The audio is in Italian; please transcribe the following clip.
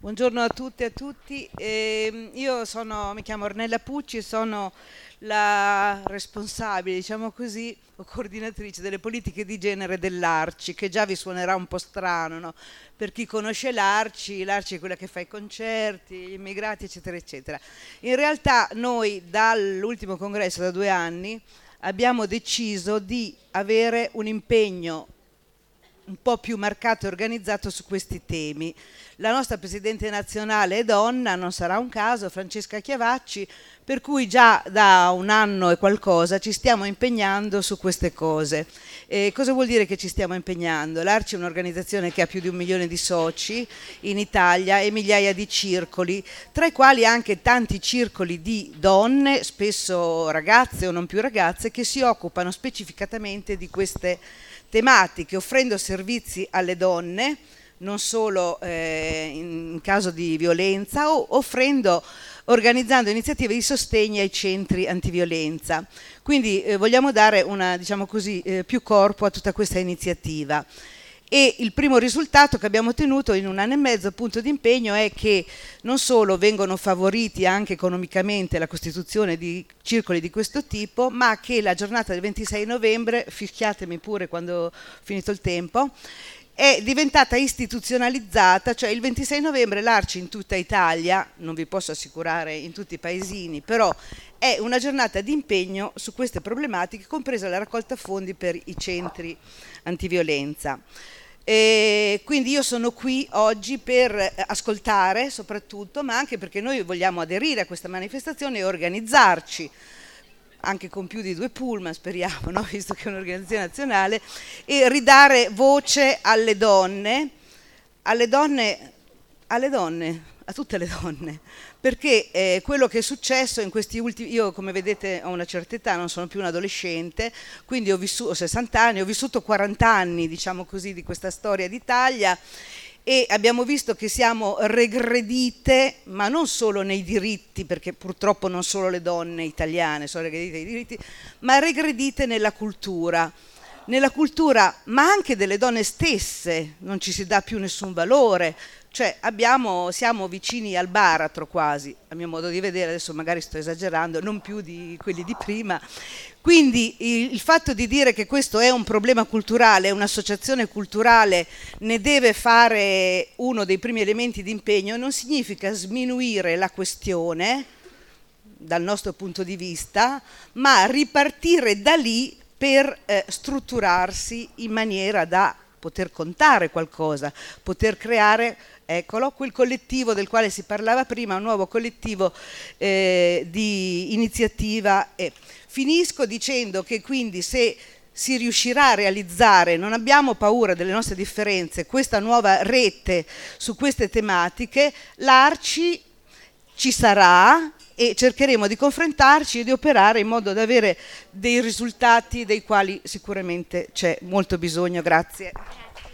Buongiorno a tutte e a tutti. Mi chiamo Ornella Pucci, sono la responsabile, diciamo così, o coordinatrice delle politiche di genere dell'Arci, che già vi suonerà un po' strano, no? Per chi conosce l'Arci è quella che fa i concerti, gli immigrati, eccetera, eccetera. In realtà noi dall'ultimo congresso, da 2 anni, abbiamo deciso di avere un impegno un po' più marcato e organizzato su questi temi. La nostra presidente nazionale è donna, non sarà un caso, Francesca Chiavacci, per cui già da 1 anno e qualcosa ci stiamo impegnando su queste cose. Cosa vuol dire che ci stiamo impegnando? L'Arci è un'organizzazione che ha più di 1 milione di soci in Italia e migliaia di circoli, tra i quali anche tanti circoli di donne, spesso ragazze o non più ragazze, che si occupano specificatamente di queste tematiche, offrendo servizi alle donne, non solo in caso di violenza, o organizzando iniziative di sostegno ai centri antiviolenza. Quindi vogliamo dare più corpo a tutta questa iniziativa. E il primo risultato che abbiamo ottenuto in 1 anno e mezzo, appunto, di impegno è che non solo vengono favoriti anche economicamente la costituzione di circoli di questo tipo, ma che la giornata del 26 novembre, fischiatemi pure quando ho finito il tempo, è diventata istituzionalizzata, cioè il 26 novembre l'Arci in tutta Italia, non vi posso assicurare in tutti i paesini, però è una giornata di impegno su queste problematiche, compresa la raccolta fondi per i centri antiviolenza. Quindi io sono qui oggi per ascoltare soprattutto, ma anche perché noi vogliamo aderire a questa manifestazione e organizzarci anche con più di 2 pullman, speriamo, no? Visto che è un'organizzazione nazionale, e ridare voce alle donne, a tutte le donne, perché quello che è successo in questi ultimi, io come vedete ho una certa età, non sono più un adolescente, quindi ho 60 anni, ho vissuto 40 anni, diciamo così, di questa storia d'Italia, e abbiamo visto che siamo regredite, ma non solo nei diritti, perché purtroppo non solo le donne italiane sono regredite nei diritti, ma regredite nella cultura, ma anche delle donne stesse, non ci si dà più nessun valore. Cioè siamo vicini al baratro quasi, a mio modo di vedere, adesso magari sto esagerando, non più di quelli di prima. Quindi il fatto di dire che questo è un problema culturale, un'associazione culturale ne deve fare uno dei primi elementi di impegno, non significa sminuire la questione dal nostro punto di vista, ma ripartire da lì per strutturarsi in maniera da poter contare qualcosa, poter creare, eccolo, quel collettivo del quale si parlava prima, un nuovo collettivo di iniziativa. Finisco dicendo che quindi se si riuscirà a realizzare, non abbiamo paura delle nostre differenze, questa nuova rete su queste tematiche, l'Arci ci sarà e cercheremo di confrontarci e di operare in modo da avere dei risultati dei quali sicuramente c'è molto bisogno. Grazie.